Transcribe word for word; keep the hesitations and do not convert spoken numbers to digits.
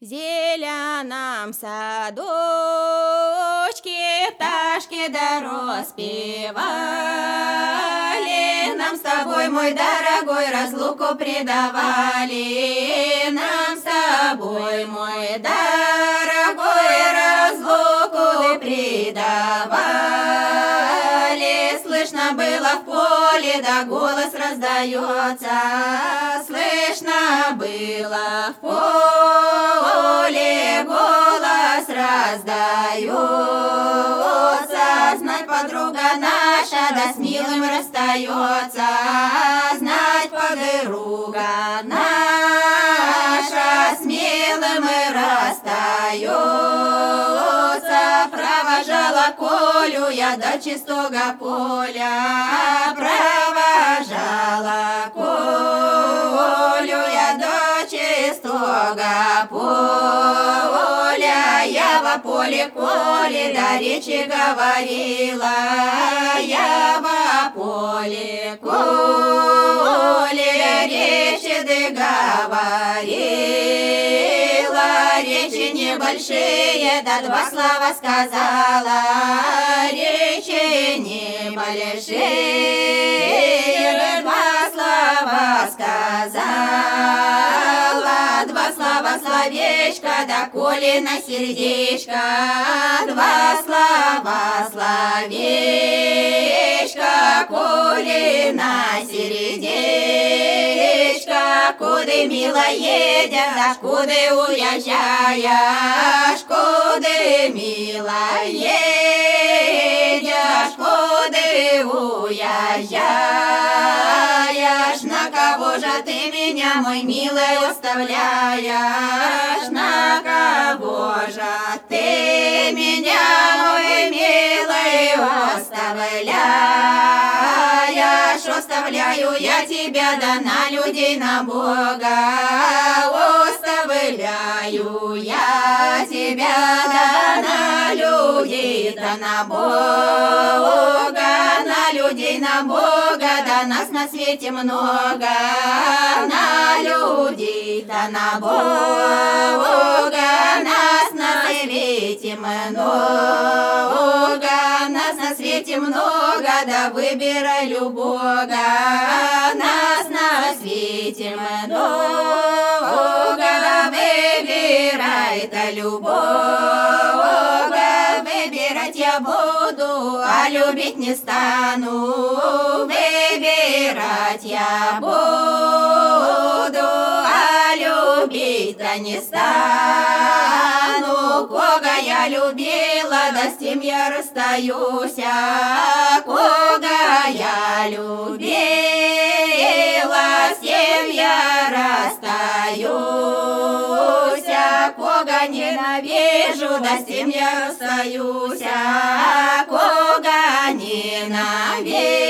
зеленом садочке пташки дороспевали. Нам с тобой, мой дорогой, разлуку предавали. Нам с тобой, мой дорогой, разлуку предавали. Слышно было в поле, да голос раздается. Слышно было в поле, голос раздается. Знать, подруга наша, да с милым расстается. Знать, подруга наша, с милым расстается. Провожала Колю я до чистого поля. Провожала Колю я до чистого поля. Я во поле Коле до речи говорила. Я во поле Коле речи договорила. Речи небольшие, да два слова сказала. Речи небольшие, да два слова сказала. Два слова словечко, да Колина сердечко. Два слова словечко, Колина сердечко. Куды, мила, едешь, куды уезжаешь, куды, мила, едешь, куды уезжаешь. На кого же ты меня, мой милый, оставляешь? На кого же ты меня, мой милый, оставляешь? Оставляю я тебя, да на людей, на Бога. Оставляю я тебя, да на людей, да на Бога. На людей, на Бога, да нас на свете много. На людей, да на Бога, нас на свете много. Нас на свете много, да выбирай любого. Нас на свете много, да выбирай-то любого. Выбирать я буду, а любить не стану. Выбирать я буду, а любить-то не стану. Кого я любила, да с тем я расстаюсь. Кого я любила, с тем я расстаюсь. Кого ненавижу, да с тем я расстаюсь. Кого ненавижу,